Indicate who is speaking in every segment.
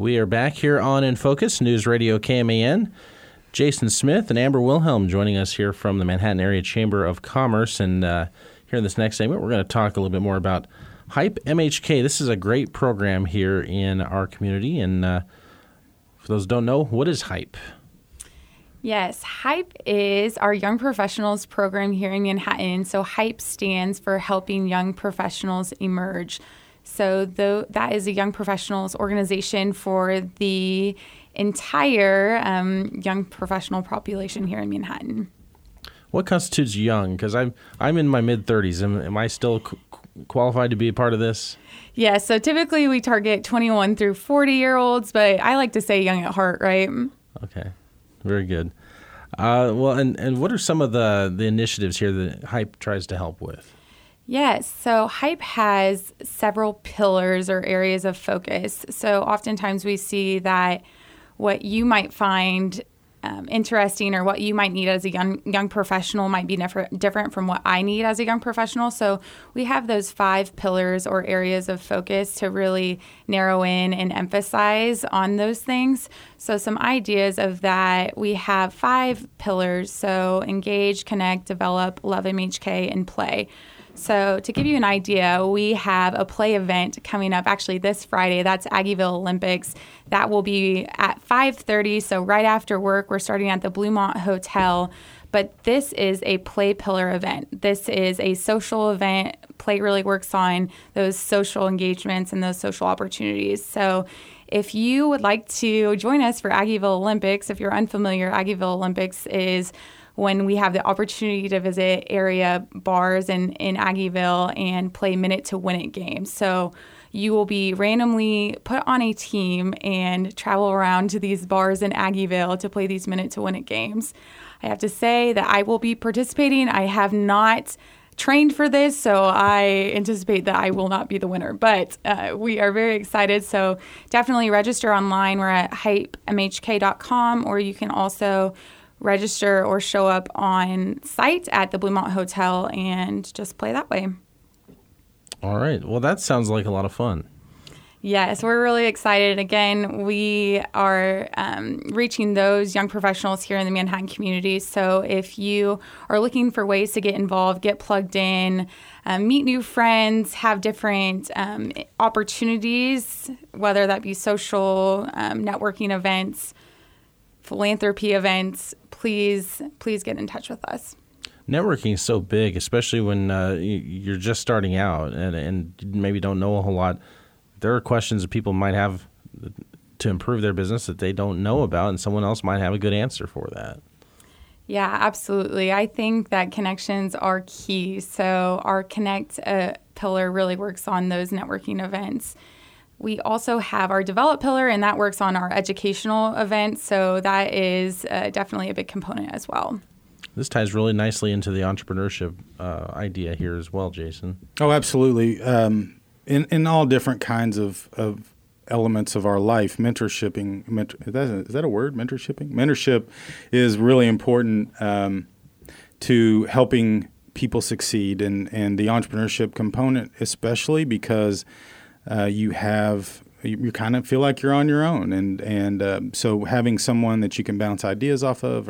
Speaker 1: We are back here on In Focus, News Radio KMAN. Jason Smith and Amber Wilhelm joining us here from the Manhattan Area Chamber of Commerce. And here in this next segment, we're going to talk a little bit more about Hype MHK. This is a great program here in our community. And for those who don't know, what is Hype?
Speaker 2: Yes, Hype is our Young Professionals program here in Manhattan. So Hype stands for Helping Young Professionals Emerge. So that is a young professionals organization for the entire young professional population here in Manhattan.
Speaker 1: What constitutes young? Because I'm in my mid-30s. Am I still qualified to be a part of this?
Speaker 2: Yeah, so typically we target 21 through 40-year-olds, but I like to say young at heart, right?
Speaker 1: Okay, very good. Well, and what are some of the initiatives here that Hype tries to help with?
Speaker 2: Yes, so Hype has several pillars or areas of focus. So oftentimes we see that what you might find interesting or what you might need as a young professional might be different from what I need as a young professional. So we have those 5 pillars or areas of focus to really narrow in and emphasize on those things. So some ideas of that, we have 5 pillars. So engage, connect, develop, love MHK, and play. So to give you an idea, we have a play event coming up actually this Friday. That's Aggieville Olympics. That will be at 5:30. So right after work, we're starting at the Bluemont Hotel. But this is a play pillar event. This is a social event. Play really works on those social engagements and those social opportunities. So if you would like to join us for Aggieville Olympics, if you're unfamiliar, Aggieville Olympics is when we have the opportunity to visit area bars in Aggieville and play minute-to-win-it games. So you will be randomly put on a team and travel around to these bars in Aggieville to play these minute-to-win-it games. I have to say that I will be participating. I have not trained for this, so I anticipate that I will not be the winner. But we are very excited, so definitely register online. We're at hypemhk.com, or you can also register or show up on site at the Bluemont Hotel and just play that way.
Speaker 1: All right. Well, that sounds like a lot of fun.
Speaker 2: Yes, we're really excited. Again, we are reaching those young professionals here in the Manhattan community. So if you are looking for ways to get involved, get plugged in, meet new friends, have different opportunities, whether that be social networking events, philanthropy events, please get in touch with us.
Speaker 1: Networking is so big, especially when you're just starting out and maybe don't know a whole lot. There are questions that people might have to improve their business that they don't know about, and someone else might have a good answer for that.
Speaker 2: Yeah, absolutely. I think that connections are key. So our Connect pillar really works on those networking events. We also have our Develop pillar, and that works on our educational events. So that is definitely a big component as well.
Speaker 1: This ties really nicely into the entrepreneurship idea here as well, Jason.
Speaker 3: Oh, absolutely. In all different kinds of elements of our life, is that a word, mentorshipping? Mentorship is really important to helping people succeed, and the entrepreneurship component especially, because you kind of feel like you're on your own, and so having someone that you can bounce ideas off of,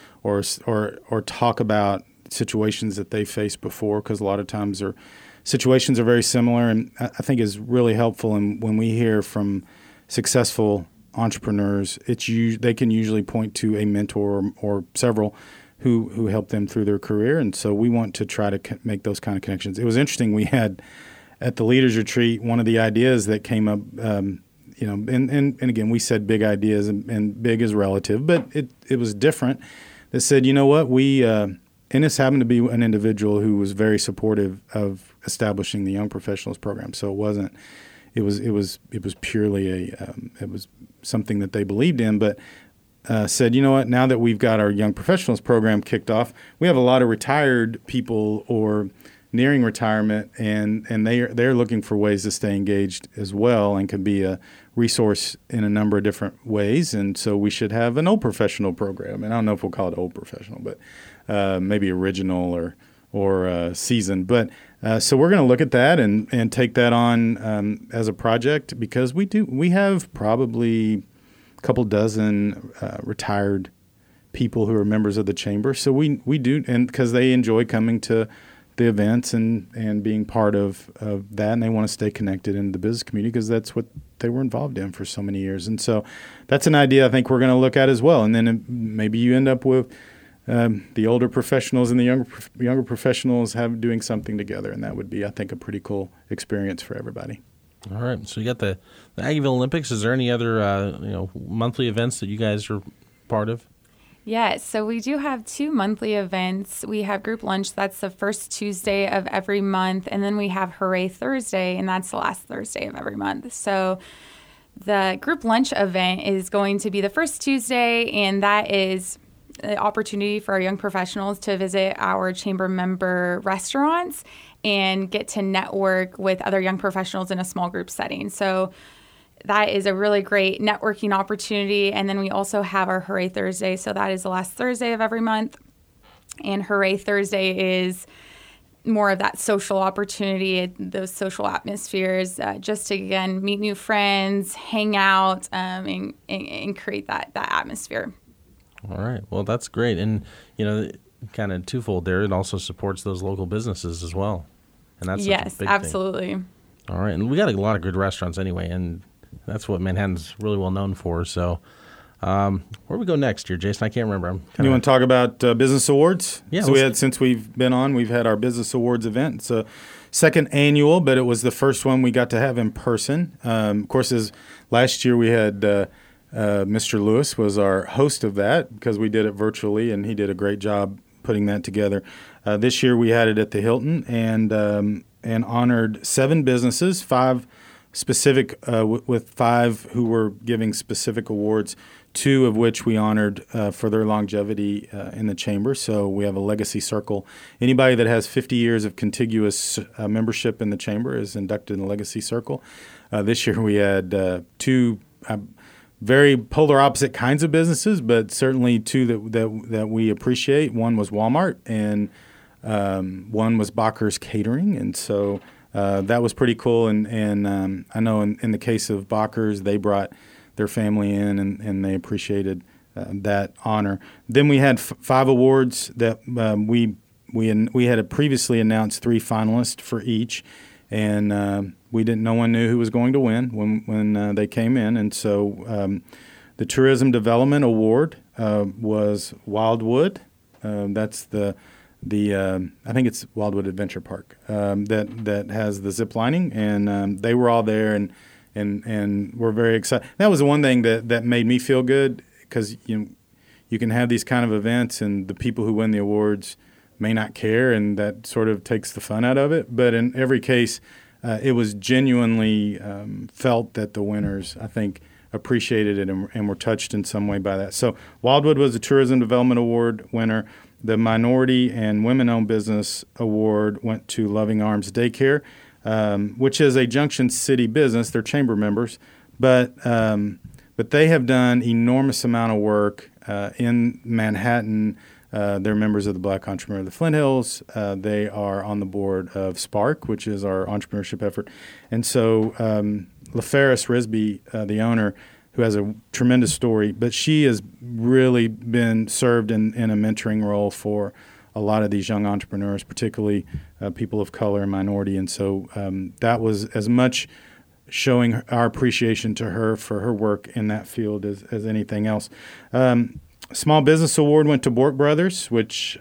Speaker 3: or talk about situations that they faced before, because a lot of times situations are very similar, and I think is really helpful. And when we hear from successful entrepreneurs, they can usually point to a mentor or several who helped them through their career, and so we want to try to make those kind of connections. It was interesting. We had at the Leaders Retreat, one of the ideas that came up, and again, we said big ideas, and big is relative, but it was different. That said, you know what, and this happened to be an individual who was very supportive of establishing the Young Professionals program. So it was purely it was something that they believed in, but said, you know what, now that we've got our Young Professionals program kicked off, we have a lot of retired people or nearing retirement, and they're looking for ways to stay engaged as well, and can be a resource in a number of different ways. And so we should have an old professional program. And I don't know if we'll call it old professional, but maybe original or seasoned. But So we're going to look at that and take that on as a project, because we have probably a couple dozen retired people who are members of the chamber. So we do, and because they enjoy coming to the events and being part of that, and they want to stay connected in the business community because that's what they were involved in for so many years. And so that's an idea I think we're going to look at as well. And then maybe you end up with the older professionals and the younger professionals doing something together, and that would be, I think, a pretty cool experience for everybody.
Speaker 1: All right. So you got the Aggieville Olympics. Is there any other monthly events that you guys are part of?
Speaker 2: Yes, so we do have 2 monthly events. We have Group Lunch, that's the first Tuesday of every month, and then we have Hooray Thursday, and that's the last Thursday of every month. So the Group Lunch event is going to be the first Tuesday, and that is an opportunity for our young professionals to visit our chamber member restaurants and get to network with other young professionals in a small group setting. So that is a really great networking opportunity. And then we also have our Hooray Thursday. So that is the last Thursday of every month. And Hooray Thursday is more of that social opportunity, those social atmospheres, just to, again, meet new friends, hang out, and create that atmosphere.
Speaker 1: All right. Well, that's great. And, kind of twofold there. It also supports those local businesses as well. And that's
Speaker 2: yes,
Speaker 1: a big
Speaker 2: absolutely.
Speaker 1: thing. All right. And we got a lot of good restaurants anyway, and that's what Manhattan's really well known for. So where do we go next here, Jason? I can't remember.
Speaker 3: You want to talk about business awards?
Speaker 1: Yeah.
Speaker 3: So since we've been on, we've had our business awards event. It's a second annual, but it was the first one we got to have in person. Of course, last year we had Mr. Lewis was our host of that because we did it virtually, and he did a great job putting that together. This year we had it at the Hilton and honored 7 businesses, 5 specific with 5 who were giving specific awards, 2 of which we honored for their longevity in the chamber. So we have a legacy circle. Anybody that has 50 years of contiguous membership in the chamber is inducted in the legacy circle. This year we had 2 very polar opposite kinds of businesses, but certainly 2 that we appreciate. One was Walmart, and one was Bacher's Catering, and so that was pretty cool. And I know in the case of Bacher's, they brought their family in, and they appreciated that honor. Then we had 5 awards that we had previously announced 3 finalists for each, and no one knew who was going to win when they came in. And so the Tourism Development Award was Wildwood. That's the I think it's Wildwood Adventure Park that has the zip lining, and they were all there and we're very excited. That was the one thing that made me feel good, because you can have these kind of events and the people who win the awards may not care, and that sort of takes the fun out of it. But in every case, it was genuinely felt that the winners, I think, appreciated it and were touched in some way by that. So Wildwood was the Tourism Development Award winner. The Minority and Women-Owned Business Award went to Loving Arms Daycare, which is a Junction City business. They're chamber members, but they have done enormous amount of work in Manhattan. They're members of the Black Entrepreneur of the Flint Hills. They are on the board of Spark, which is our entrepreneurship effort. And so LaFerris Risby, the owner, who has a tremendous story, but she has really been served in a mentoring role for a lot of these young entrepreneurs, particularly people of color and minority. And so that was as much showing our appreciation to her for her work in that field as anything else. Small Business Award went to Bork Brothers, which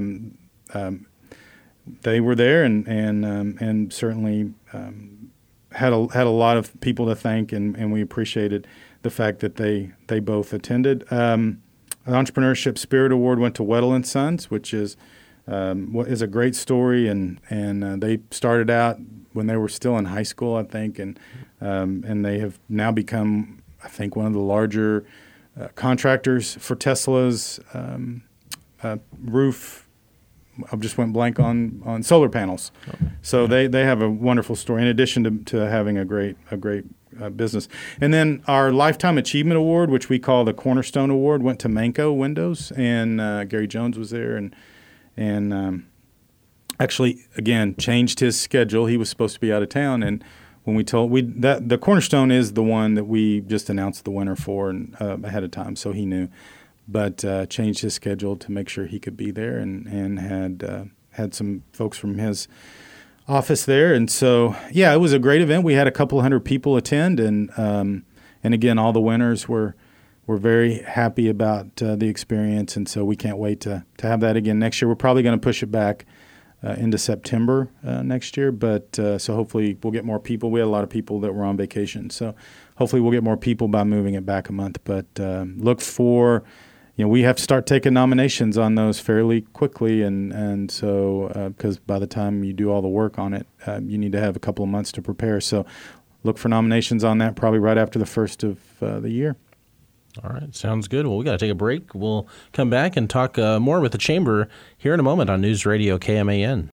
Speaker 3: they were there and certainly had a lot of people to thank, and we appreciated the fact that they both attended. The Entrepreneurship Spirit Award went to Weddell & Sons, which is a great story, and they started out when they were still in high school, I think, and they have now become, I think, one of the larger contractors for Tesla's roof. I just went blank on solar panels. Okay. So they have a wonderful story, in addition to having a great business. And then our Lifetime Achievement Award, which we call the Cornerstone Award, went to Manco Windows, and Gary Jones was there, and actually, again, changed his schedule. He was supposed to be out of town, and when the Cornerstone is the one that we just announced the winner for and ahead of time, so he knew. But changed his schedule to make sure he could be there, and had some folks from his office there, and so it was a great event. We had a couple hundred people attend, and again, all the winners were very happy about the experience, and so we can't wait to have that again next year. We're probably going to push it back into September next year, but so hopefully we'll get more people. We had a lot of people that were on vacation, so hopefully we'll get more people by moving it back a month. But look for, we have to start taking nominations on those fairly quickly, and so because by the time you do all the work on it, you need to have a couple of months to prepare. So look for nominations on that probably right after the first of the year.
Speaker 1: All right, sounds good. Well, we got to take a break. We'll come back and talk more with the Chamber here in a moment on News Radio KMAN.